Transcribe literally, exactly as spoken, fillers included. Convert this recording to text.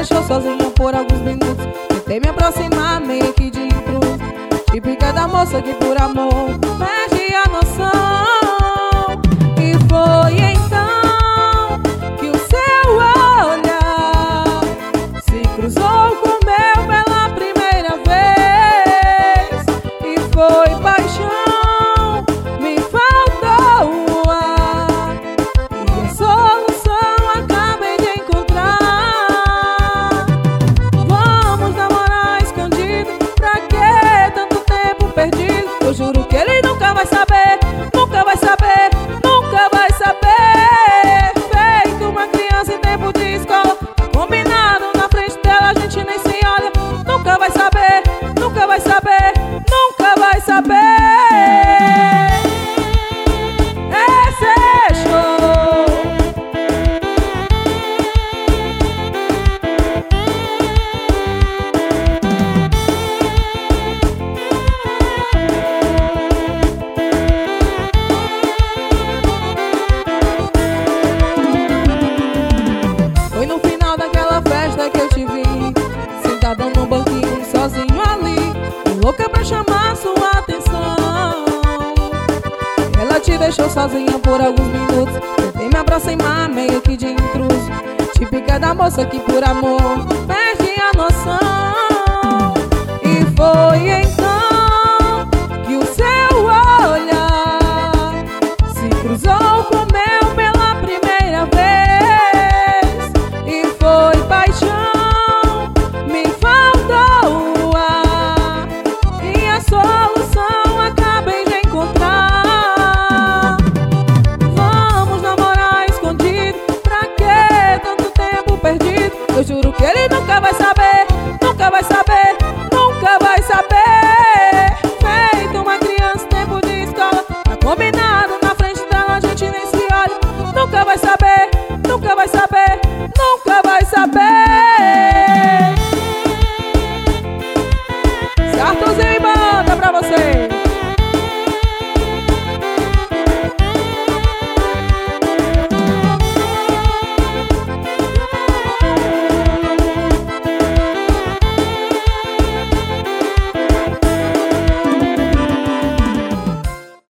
deixou sozinha por alguns minutos. Tentei me aproximar, meio que de intruso, típica da moça que por amor perde a noção. E foi então que o seu olhar se cruzou com o meu pela primeira vez. E foi paixão, me faltou o ar, e a solução acabei de encontrar. Vamos namorar escondido, pra que tanto tempo perdido? Eu juro que ele nunca vai saber, nunca vai saber, nunca vai saber. Feito uma criança em tempo de escola, combinado na frente dela, a gente nem se olha. Nunca vai saber, nunca vai saber, nunca vai saber. Esse é show. Foi no final daquela festa que eu te vi, sentada num banquinho sozinho ali, louca pra chamar sua atenção. Ela te deixou sozinha por alguns minutos. Tentei me aproximar, meio que de intruso, típica da moça que por amor perde a noção. E foi então